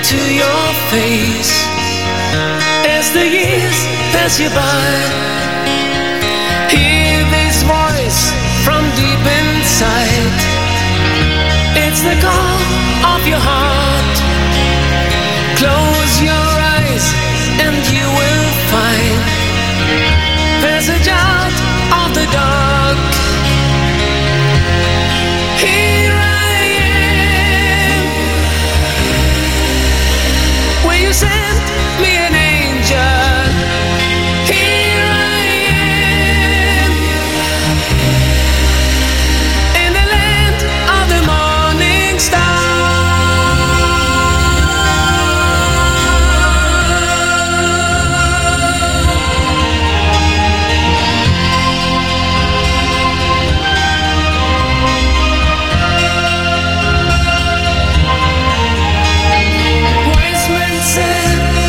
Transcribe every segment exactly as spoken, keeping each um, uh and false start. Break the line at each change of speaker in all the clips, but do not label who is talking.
into your face as the years pass you by. Hear this voice from deep inside. It's the call of your heart. Close your eyes and you will find passage out of the dark. Here I am. Will you send me an angel? Here I am. In the land of the morning star. Wise men said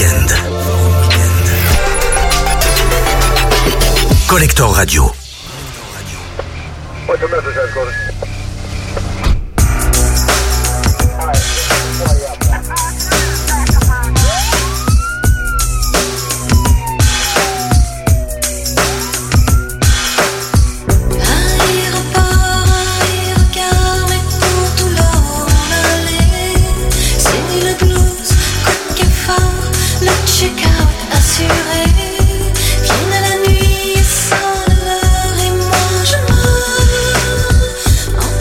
week-end. Collector Radio.
What's the message that's going
Vienne la nuit sans l'heure et moi je meurs.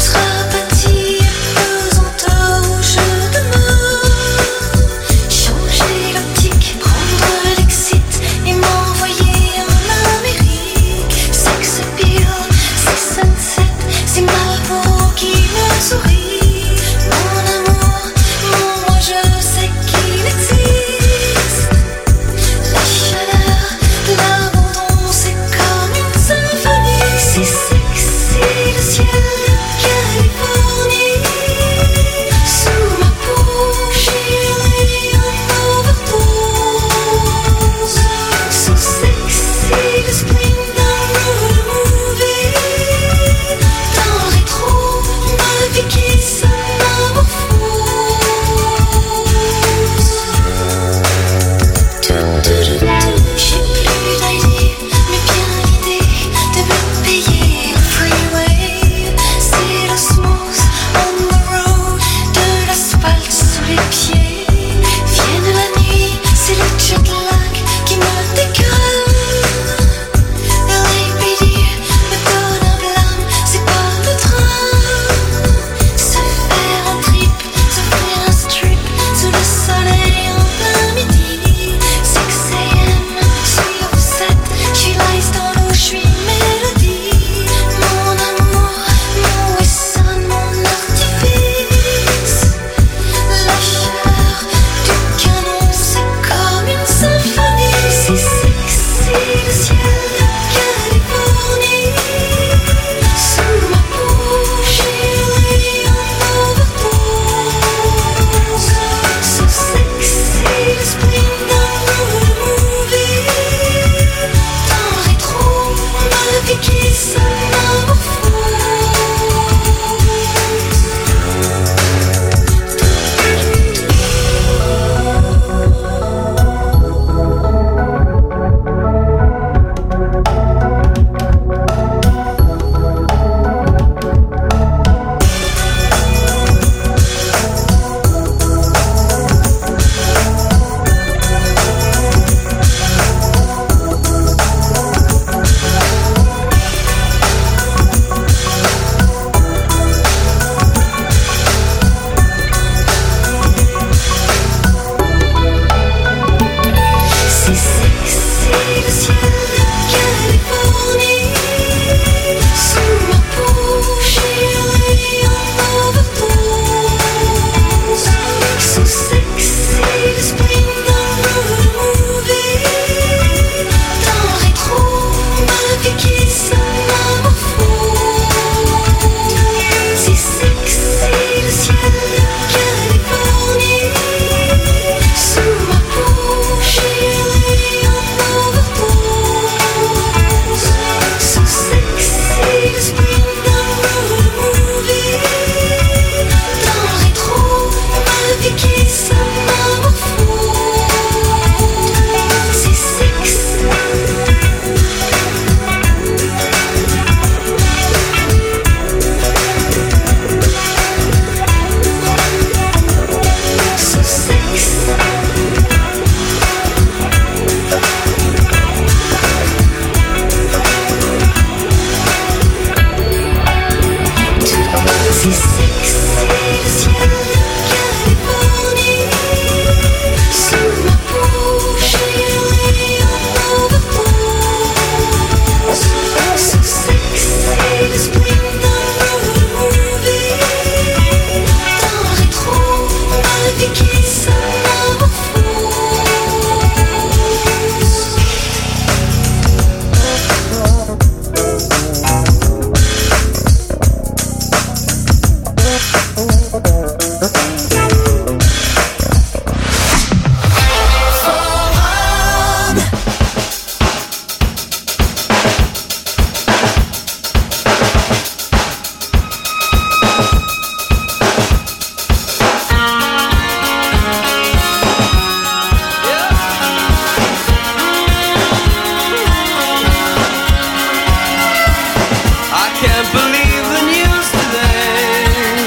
can't believe the news today.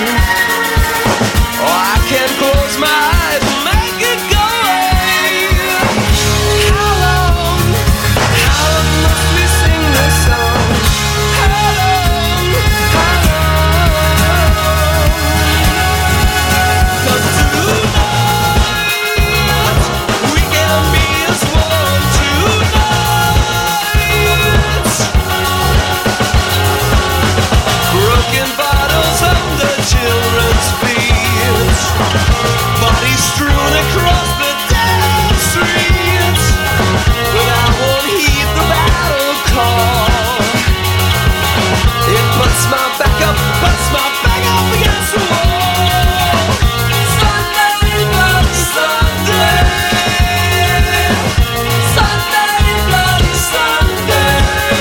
Oh, I can't close my eyes and make it go away. How long, how long must we sing this song? How long, how long? 'Cause tonight we can be as one tonight. Broken bottles under children's feet, bodies strewn across the dead streets. But I won't heed the battle call. It puts my back up, puts my back up against the wall. Sunday, bloody Sunday. Sunday, bloody Sunday.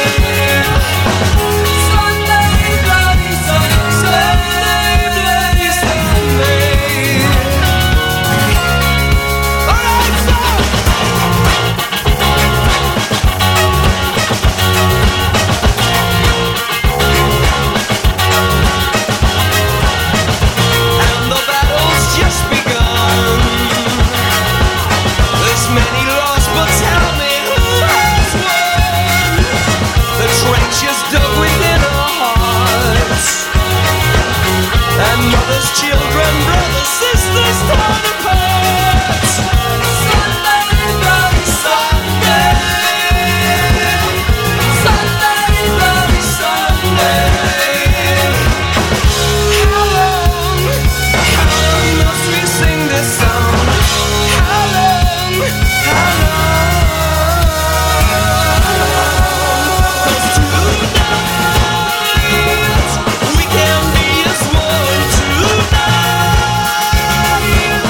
Sunday, bloody Sunday. Bloody Sunday. All right, stop. And the battle's just begun. There's many lost, but tell me who has won? The trenches dug within our hearts, and mothers, children, brothers, sisters torn apart. Sunday, bloody Sunday. Sunday, bloody Sunday. How long, how long must we sing this song? How long, how long? 'Cause tonight we can be as one tonight.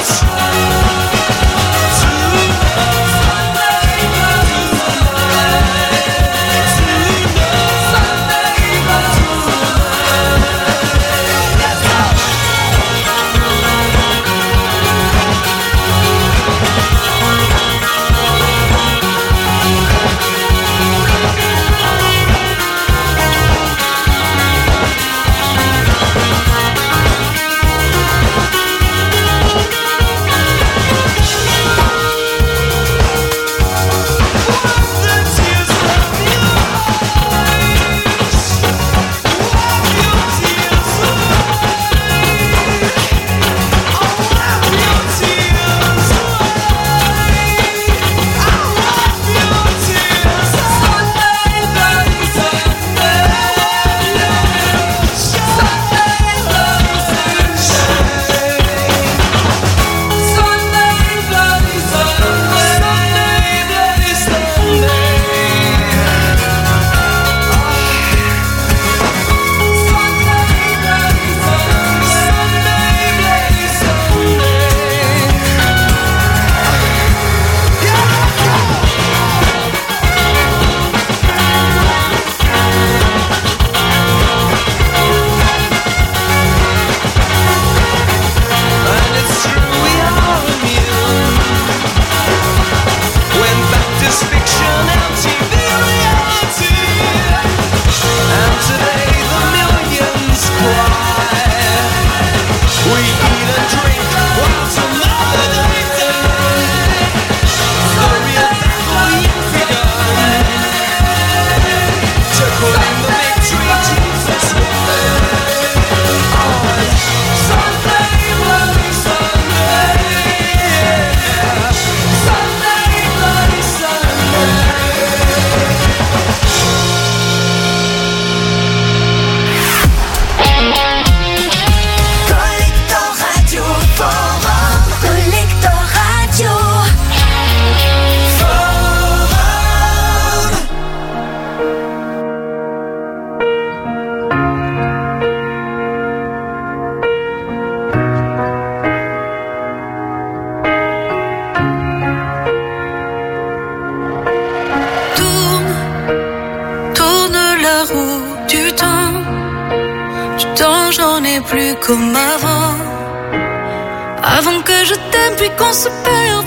plus comme avant. Avant que je t'aime puis qu'on se perde.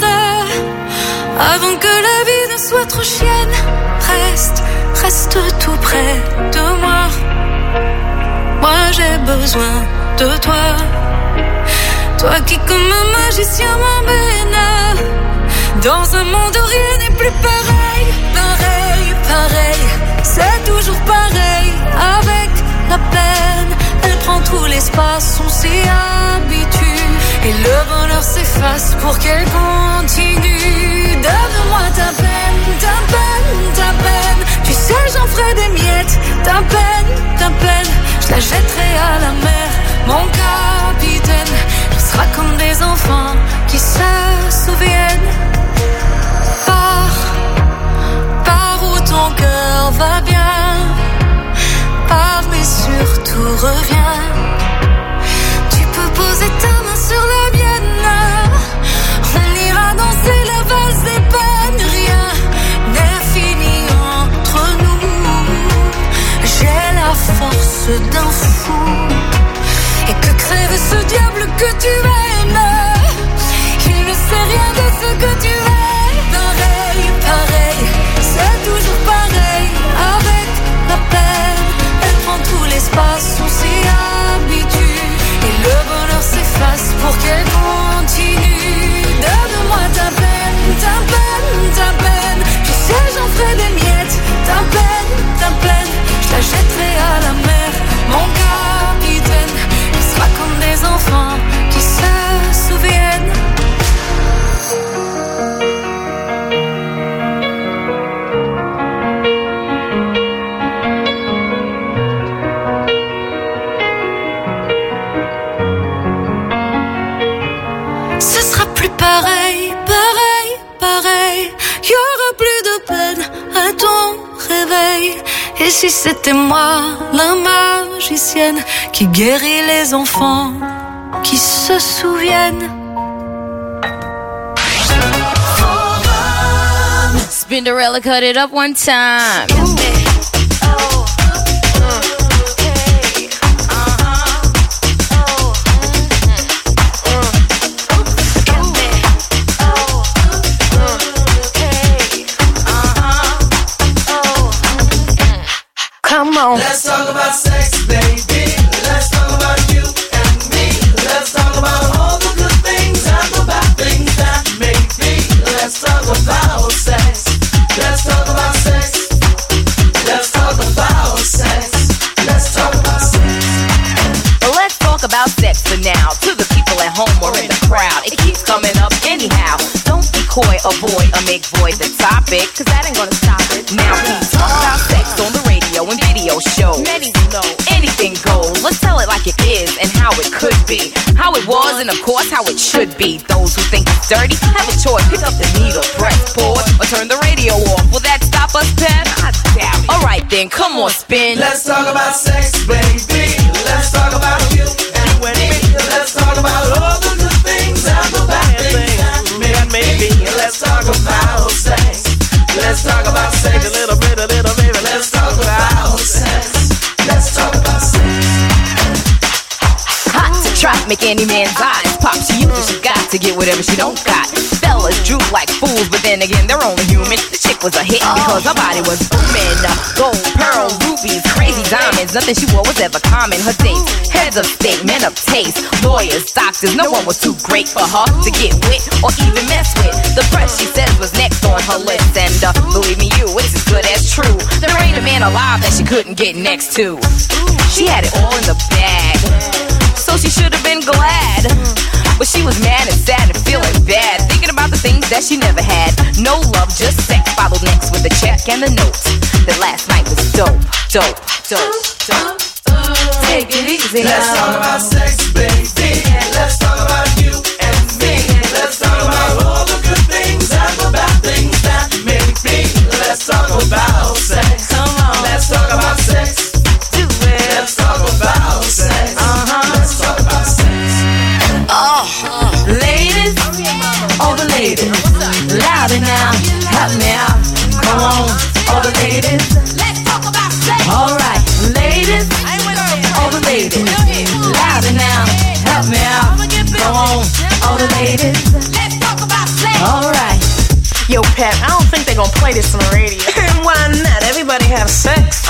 Avant que la vie ne soit trop chienne. Reste, reste tout près de moi. besoin de toi. Toi qui comme un magicien m'emmène dans un monde où rien n'est plus pareil. Pareil, pareil, c'est toujours pareil. Avec la peine, elle prend tout l'espace, on s'y habitue. Et le bonheur s'efface pour qu'elle continue. Donne-moi ta peine, ta peine, ta peine. Tu sais j'en ferai des miettes. Ta peine, ta peine, je la jetterai à la mer. Mon capitaine, on sera comme des enfants qui se souviennent. Pars, pars où ton cœur va bien. Pars mais surtout reviens. Tu peux poser ta main sur la mienne. On ira danser la valse des peines. Rien n'est fini entre nous. J'ai la force d'un fou. Et que crève ce diable que tu aimes. Il ne sait rien de ce que tu es. Pareil, pareil, c'est toujours pareil. Avec la peine, elle prend tout l'espace, on s'y habitue. Et le bonheur s'efface pour qu'elle continue. Donne-moi ta peine, ta peine, ta peine. Tu sais j'en ferai des miettes. Ta peine, ta peine, je la jetterai à la mer. Mon capitaine, il sera comme des enfants qui se souviennent. Ce sera plus pareil, pareil, pareil. Y aura plus de peine à ton réveil. Et si c'était moi, la magicienne, qui guérit les enfants, qui se souviennent.
Spinderella, cut it up one time.
Come on. Let's talk about sex, baby. Let's talk about you and me. Let's talk about all the good things and the bad things that may be. Let's talk about sex. Let's talk about sex. Let's talk about sex. Let's talk about sex.
Let's talk about sex for now. To the people at home or in the crowd, it keeps coming up anyhow. Don't be coy, avoid or make void the topic, cause that ain't gonna stop it. Now we talk about sex on the radio and video shows. Many know anything goes. Let's tell it like it is and how it could be, how it was and of course how it should be. Those who think it's dirty have a choice. Pick up the needle, press pause, or turn the radio off. Will that stop us, Pat? I doubt it. Alright then, come on, spin.
Let's talk about sex, baby. Let's talk about you and me. Let's talk about all the good things and the bad things that may be. Let's talk about sex. Let's talk about sex. A little bit, a little baby. Let's talk about sex. Let's talk about sex.
Hot to trap, make any man's eyes pop. She uses, she got to get whatever she don't got. Fellas droop like fools, but then again, they're only human. The chick was a hit because her body was booming. Gold, pearl, rubies, crazy diamonds. Nothing she wore was ever common. Her dates, heads of state, men of taste, lawyers, doctors. No one was too great for her to get with or even mess with. The press, she says, was next on her list. And uh, believe me, you, it's as good as true. There ain't a man alive that she couldn't get next to. She had it all in the bag, so she should have been glad. But she was mad and sad and feeling bad, thinking about the things that she never had. No love, just sex, followed next with the check and the note. That last night was dope, dope, dope, dope. Take it easy.
Let's talk about sex, baby. Let's talk about you and me. Let's talk about all the good things and the bad things that may be. Let's talk about sex.
Come on.
Let's talk about sex.
Do it.
Let's talk about sex.
Uh-huh.
Let's talk about sex.
Oh, ladies, all the ladies, louder now, help me out. Come on, all the ladies, let's talk about sex. All right, ladies, all the ladies, louder now, help me out. Come on, all the ladies, let's talk about sex. All right.
Yo, Pat, I don't think they're gonna play this on the radio.
Why not? Everybody have sex.
I mean, everybody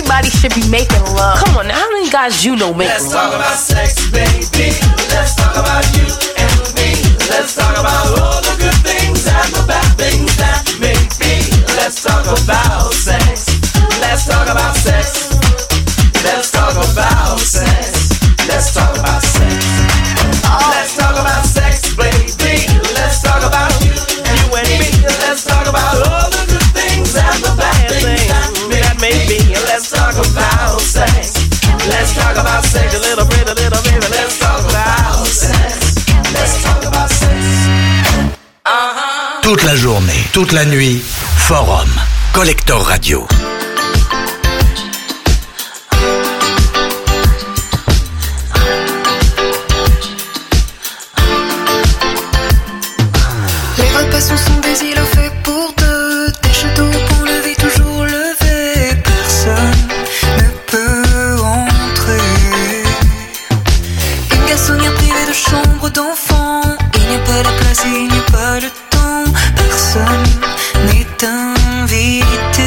everybody should be making love.
Come on, now, how many guys you know make love?
Let's talk about sex, baby. Let's talk about you and me. Let's talk about all the good things and the bad things that may be. Let's talk about sex. Let's talk about sex. Let's talk about sex. Let's talk about sex. Let's talk about sex, baby. Let's talk about you and me. Let's talk about all the good things and the bad things that may be. Let's talk about sex. Let's talk about sex a little bit, a little bit. Let's talk about sex. Let's talk about sex. Uh-huh.
Toute la journée, toute la nuit, Forum, Collector Radio.
Les repas sont des îlots faits pour deux, des châteaux pour lever, toujours levé. Personne ne peut entrer. Une garçonnière privée de chambre d'enfant. Il n'y a pas de place et il n'y a pas de temps. Personne n'est invité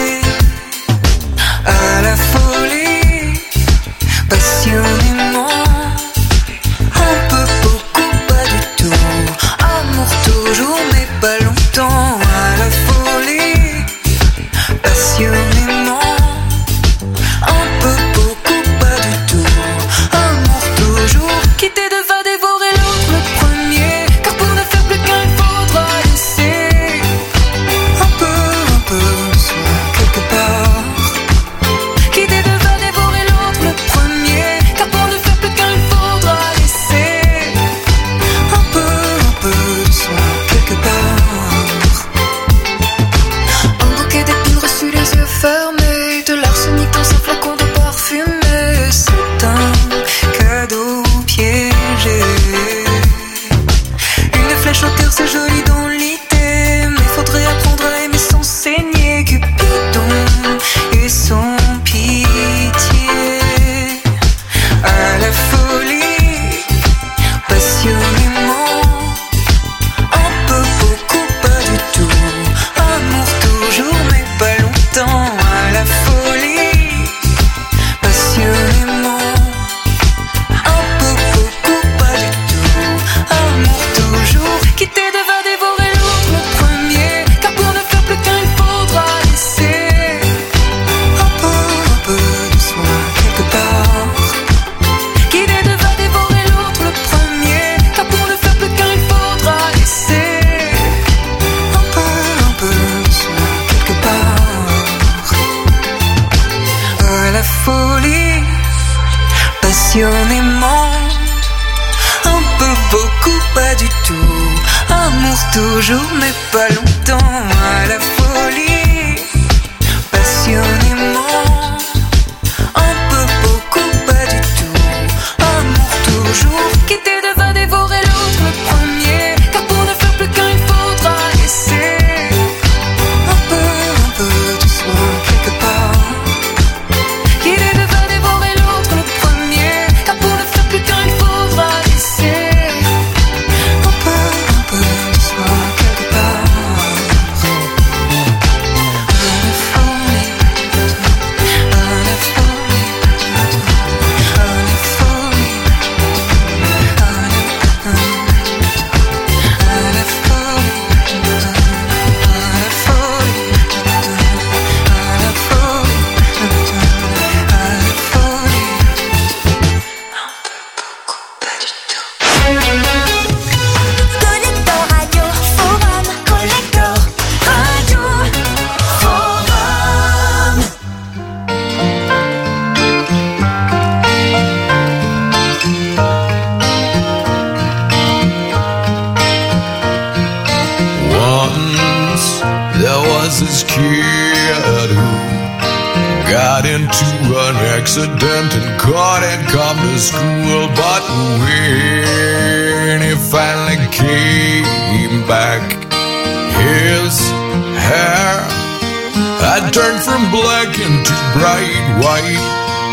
à la folie, passionnément. Un peu, beaucoup, pas du tout. Amour toujours, mais pas longtemps. À la folie, passionnément. Un peu, beaucoup, pas du tout. Amour toujours, quitter de va dévorer l'autre le premier. Car pour ne faire plus qu'un, il faudra laisser un peu, un peu de soi quelque part. Quitter de va dévorer l'autre le premier. Car pour ne faire plus qu'un, il faudra laisser un peu, un peu de soi quelque part. Un bouquet d'épines reçu les yeux fermés, de l'arsenic dans un flacon de parfumé. C'est un cadeau piégé. Une flèche au cœur, c'est joli dans l'idée, mais faudrait apprendre à aimer sans saigner. Cupidon et son pitié. À la folie, passionnément. Un peu, beaucoup, pas du tout. Amour toujours, mais pas longtemps. À la folie, passionnément. Un peu, beaucoup, pas du tout. Amour toujours, quitter de va dévorer l'autre le premier. Car pour ne faire plus qu'un, il faudra laisser un peu, un peu de soi quelque part. Quitter de va dévorer l'autre le premier. Car pour ne faire plus qu'un, il faudra laisser un peu, un peu de soi quelque part. À la folie, passionnément. Un peu, beaucoup, pas du tout. Amour toujours, mais pas longtemps. À la folie, passionnément. Un peu, beaucoup, pas du tout. Amour toujours, quitter de va dévorer l'autre le premier. Car pour ne faire plus qu'un, il faudra laisser un peu, un peu de soi quelque part. Quitter de va dévorer l'autre le premier. Car pour ne faire plus qu'un, il faudra laisser un peu, un peu de soi quelque part.
this kid who got into an accident and couldn't come to school. But when he finally came back, his hair had turned from black into bright white.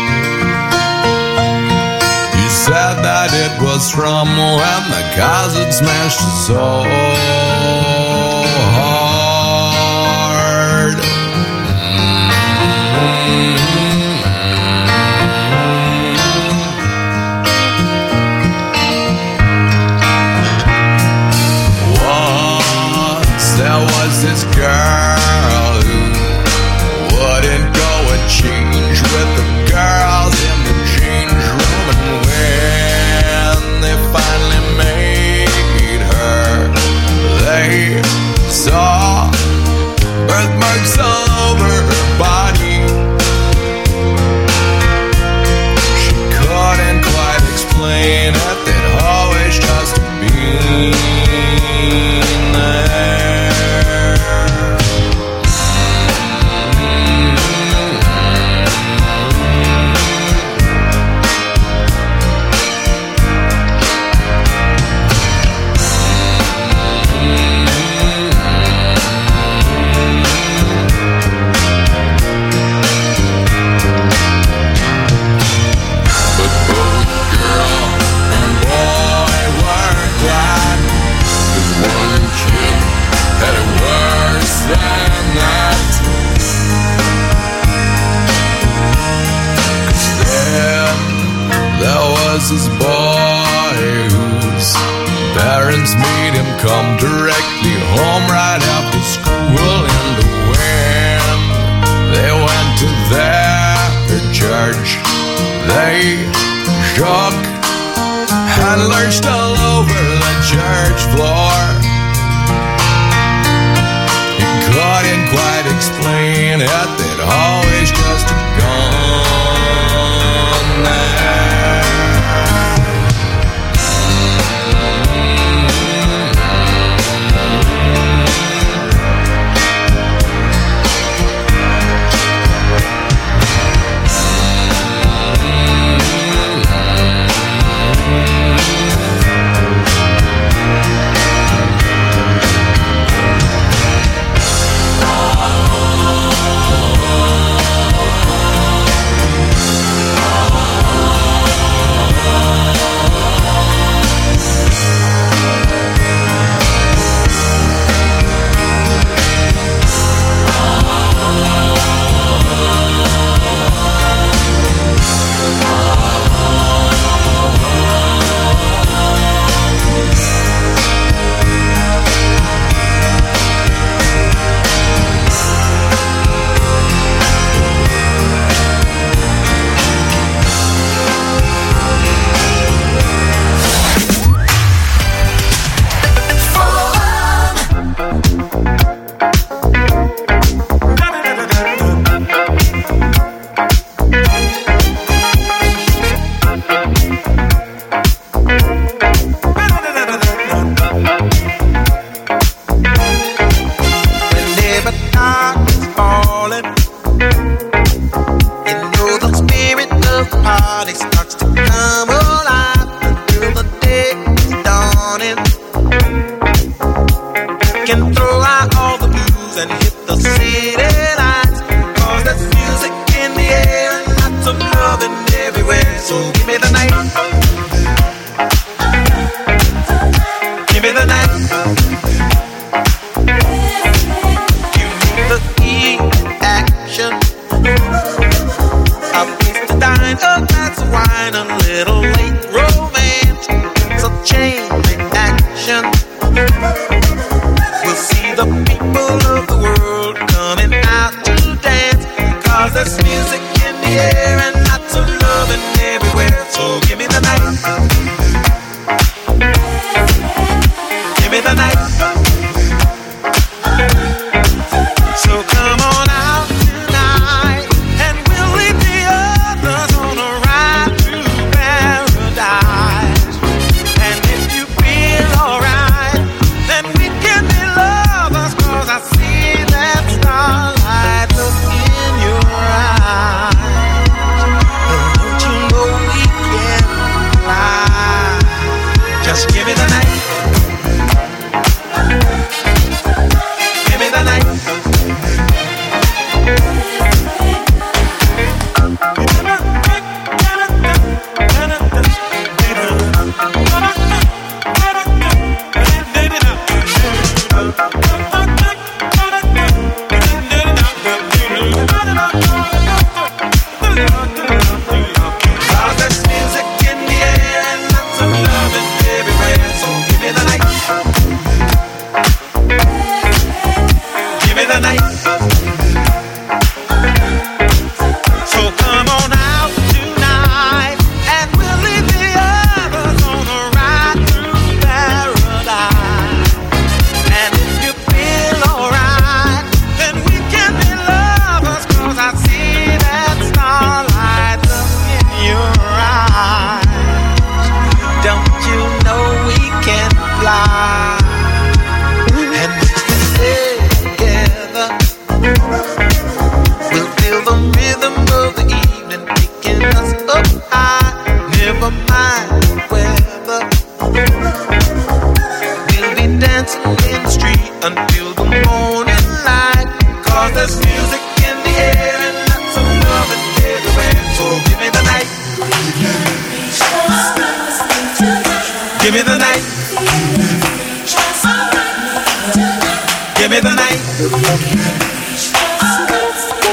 He said that it was from when the cars had smashed his soul hard. Mm-hmm. Texas boy whose parents made him come directly home right after school. And when they went to their church, they shook and lurched all over the church floor. He couldn't quite explain it, they'd always just gone there.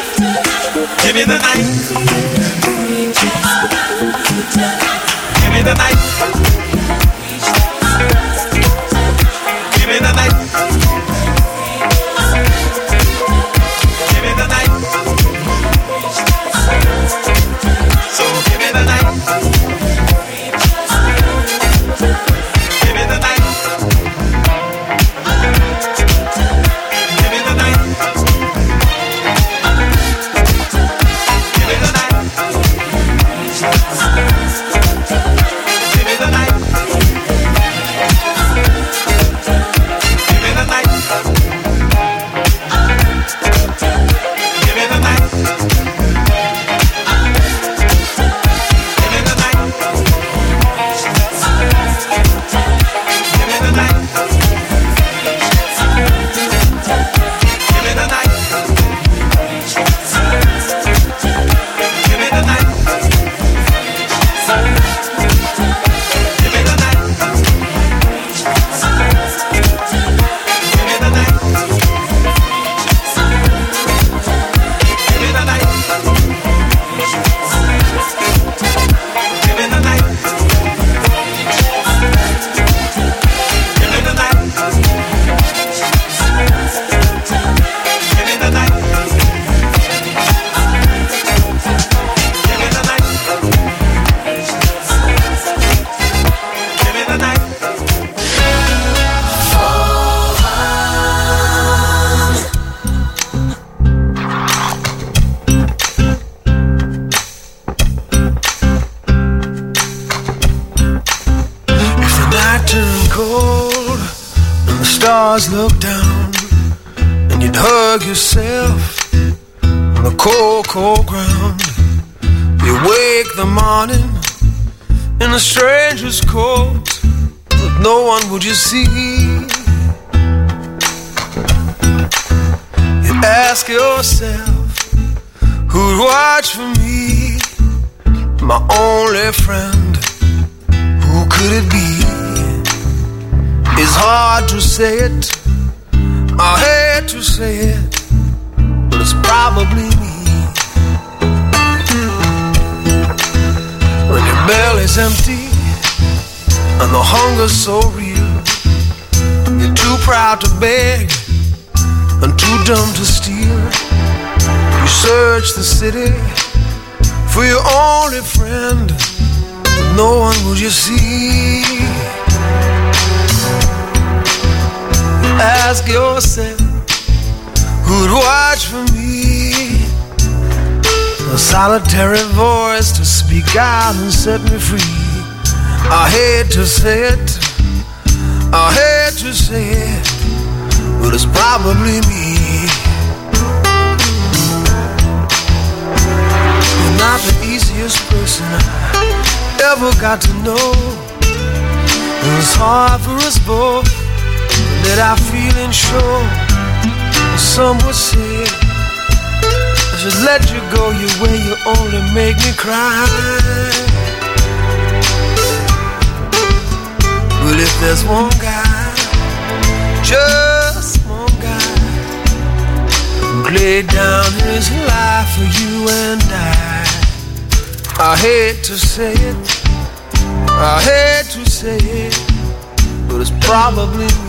Give me the
stars look down, and you'd hug yourself on the cold, cold ground. You wake the morning in a stranger's coat, but no one would you see. You ask yourself, who'd watch for me? My only friend, who could it be? It's hard to say it, I hate to say it, but it's probably me. When your belly's empty and the hunger's so real, you're too proud to beg and too dumb to steal. You search the city for your only friend, but no one would you see. Ask yourself, who'd watch for me? A solitary voice to speak out and set me free. I hate to say it, I hate to say it, but it's probably me. You're not the easiest person I ever got to know. It was hard for us both that I feel and show. Some would say I should let you go your way, you only make me cry. But if there's one guy, just one guy, who laid down his life for you and I, I hate to say it, I hate to say it, but it's probably me.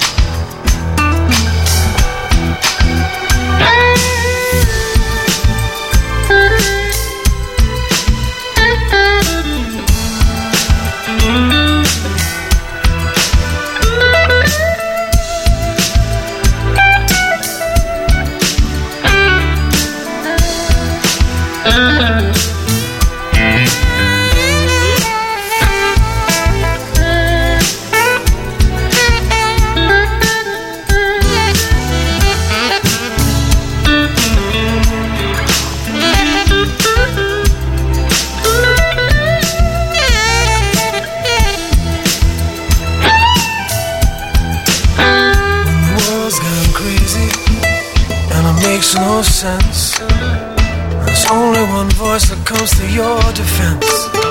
No sense. There's only one voice that comes to your defense.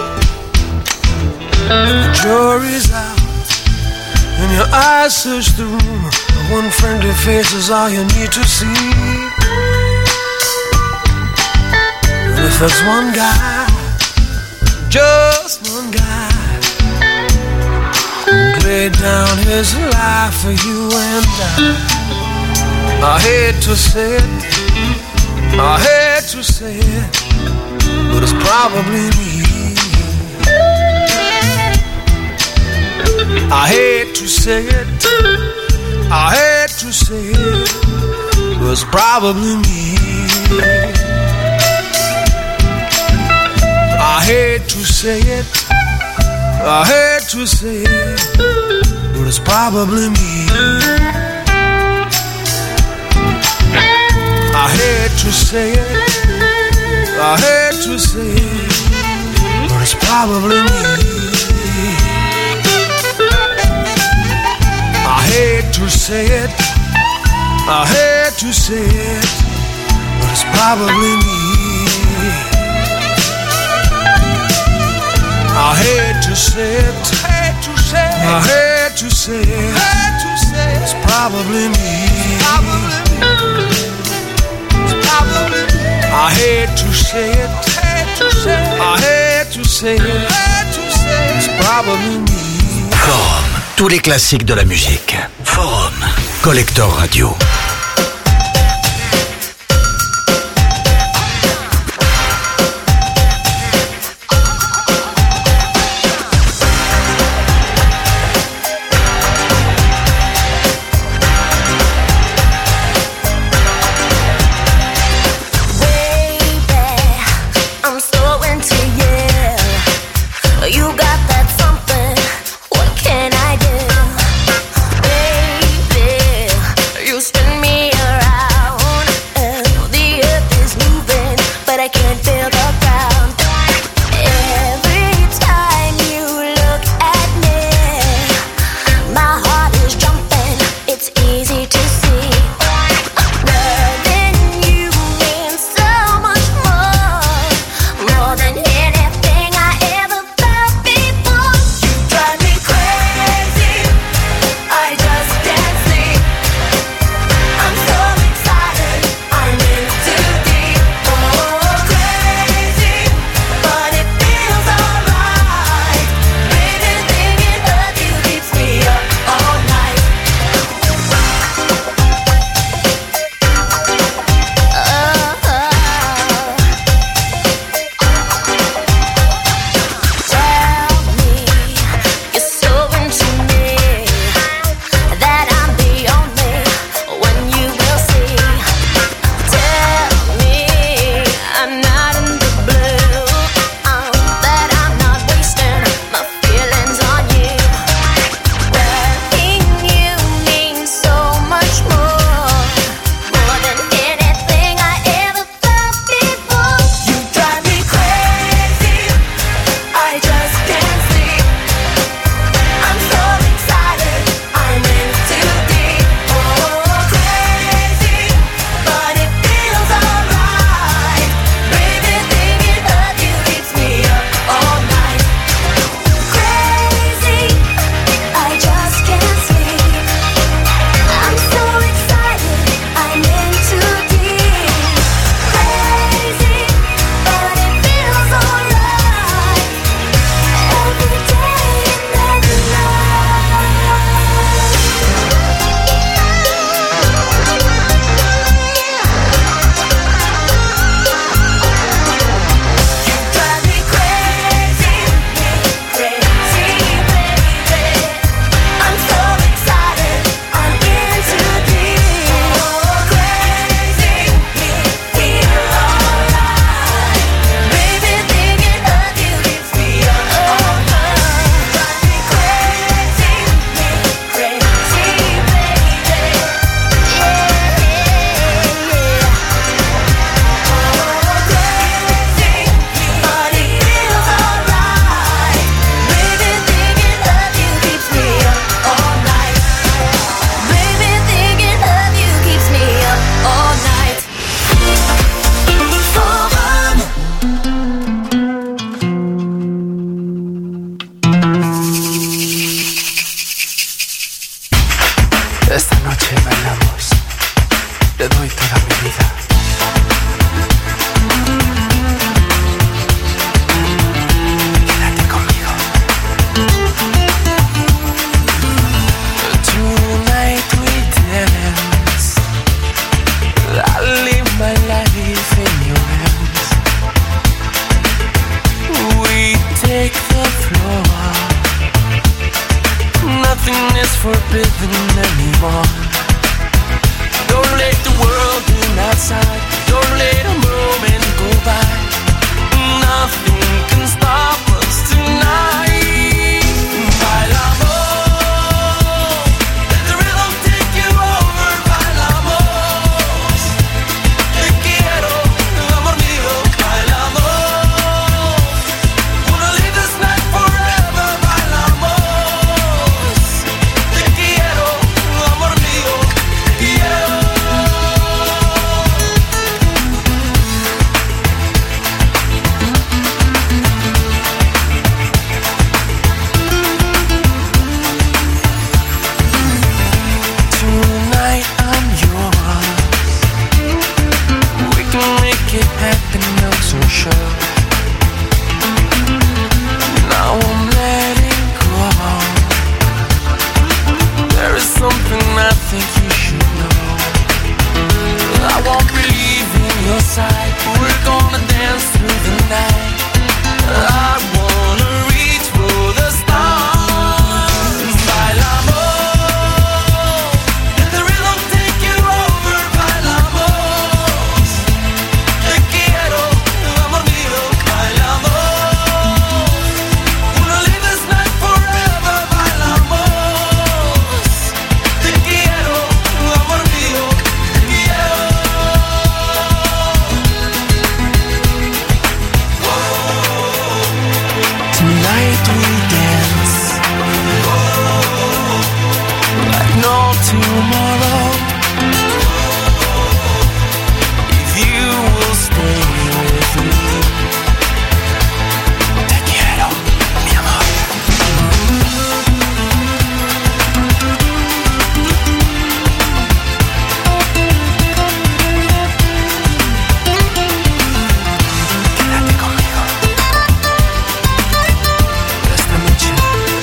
The jury's out and your eyes search the room. One friendly face is all you need to see. And if there's one guy, just one guy, who laid down his life for you and I, I hate to say it, I hate to say it, but it's probably me. I hate to say it, I hate to say it, but it's probably me. I hate to say it, I hate to say it, but it's probably me. I hate to say it, I hate to say it, but it's probably me. I hate to say it, I hate to say it, but it's probably me. I hate to say it, I hate to say it, it's probably me. I hate to say it, I hate to say it, it's probably me.
Forum, tous les classiques de la musique. Forum, Collector Radio.
Baby,
is forbidden anymore. Don't let the world in outside. Don't let a moment go by. Nothing can stop us tonight. Bailamos, let the rhythm take you over. Bailamos, te quiero, amor mío. Bailamos, wanna leave this night forever. Bailamos, te quiero, amor mío. Yeah. Tonight I'm yours. We can make it happen, I'm so sure. Now I'm letting go. There is something I think you should know. I won't be leaving your side. We're gonna dance through the night. I wanna reach for the stars. Bailamos, let the rhythm take you over. Bailamos, te quiero, amor mío. Bailamos, wanna leave this night forever. Bailamos, te quiero, amor mío. Yeah. Tonight we dance like no tomorrow. If you will stay with me, te quiero, mi amor. Quédate conmigo. Esta noche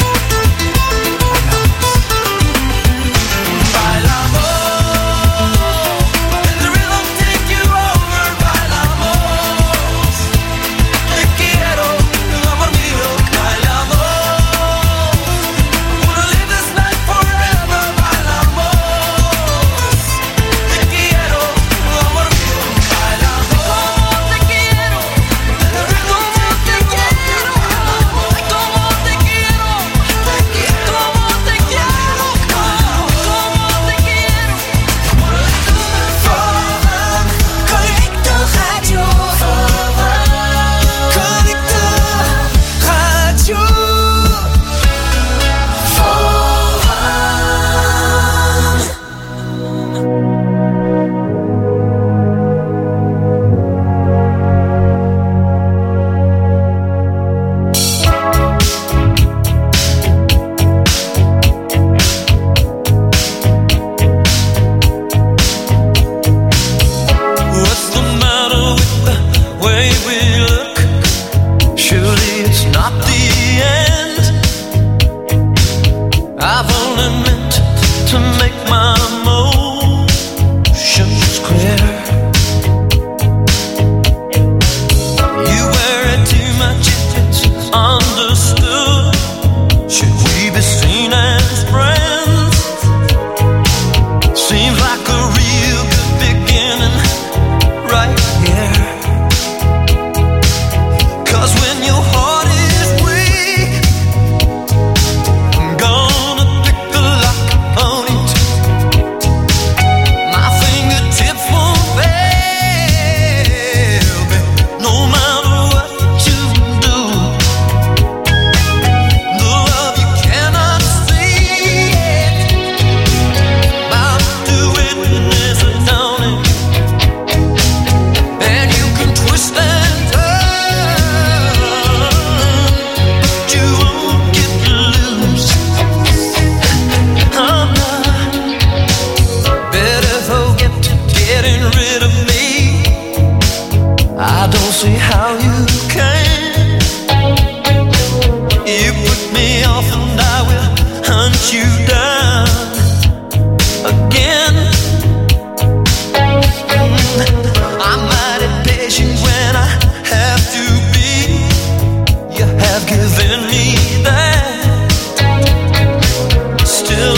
bailamos. Let the rhythm take you over. Bailamos, te quiero, amor mío. Bailamos, wanna live this night forever. Bailamos, te quiero, amor mío. Bailamos, te quiero. Let the rhythm take you over. Como te quiero, te quiero, como te quiero, como te quiero. Forum, Connector Radio. Connector Radio. Forum. What's the matter with the way we look? Surely it's not the end. I've only meant to make my emotions clear. You worry too much if it's understood. Should we be seen as friends? Seems like a real good beginning right here. 'Cause when your heart is weak, I'm gonna pick the lock on it. My fingertips won't fail me, no matter what you do. The love you cannot see it, about to witness a dawning. And you can twist and turn, but you won't get loose. I'm not better forget getting rid of me. I don't see how you can. You put me off and I will hunt you down again. I'm mighty patient when I have to be. You have given me that. Still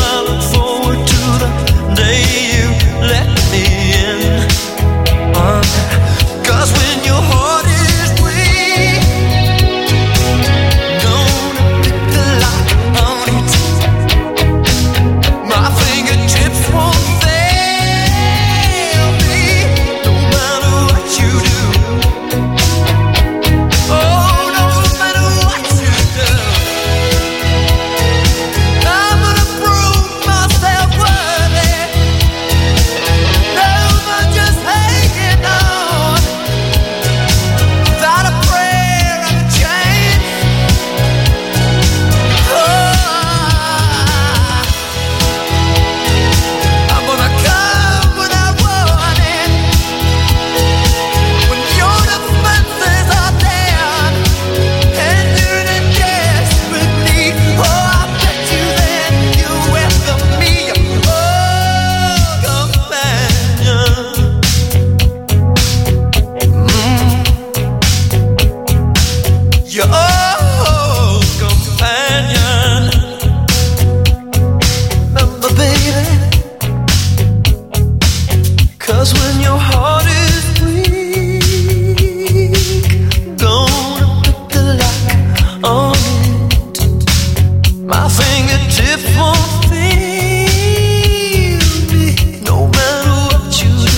your old companion. Remember, baby, 'cause when your heart is weak, gonna put the light on it. My fingertips won't feel me, no matter what you do.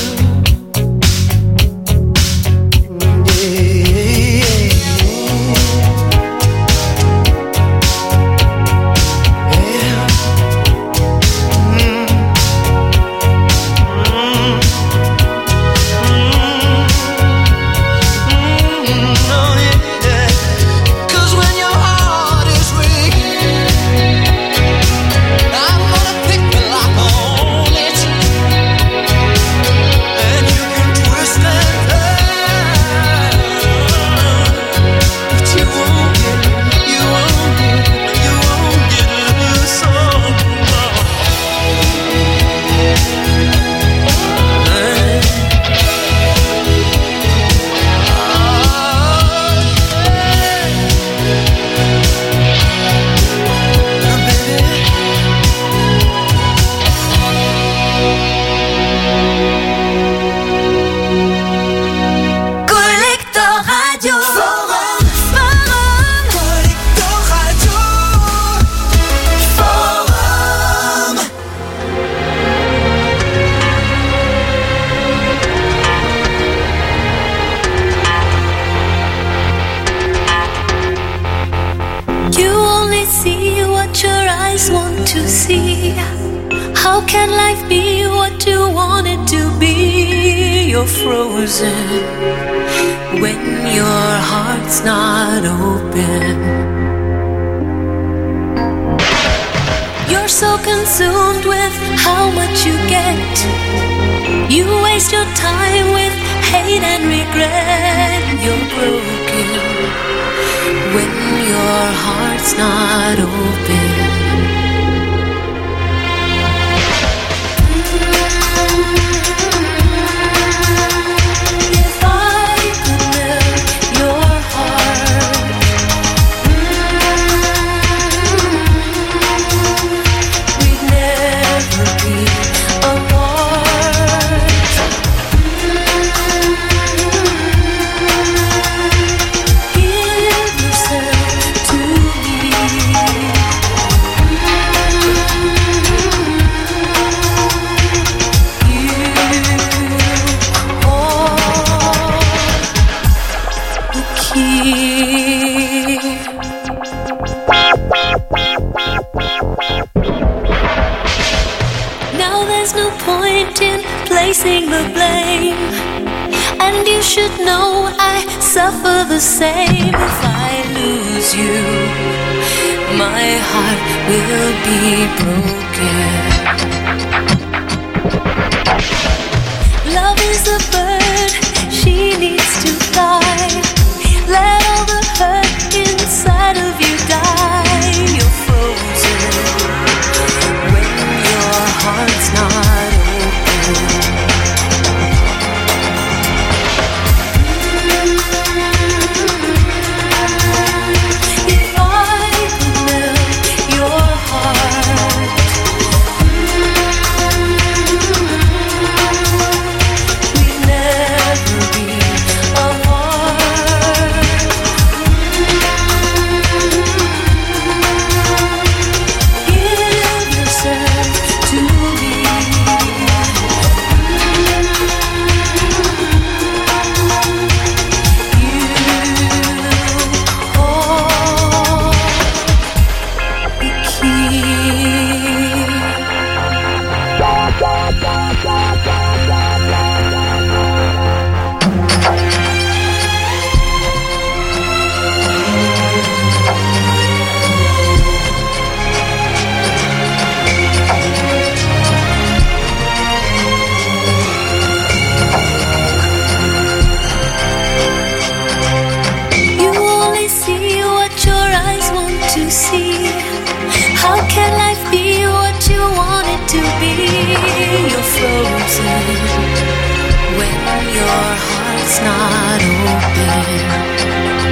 When your heart's not open.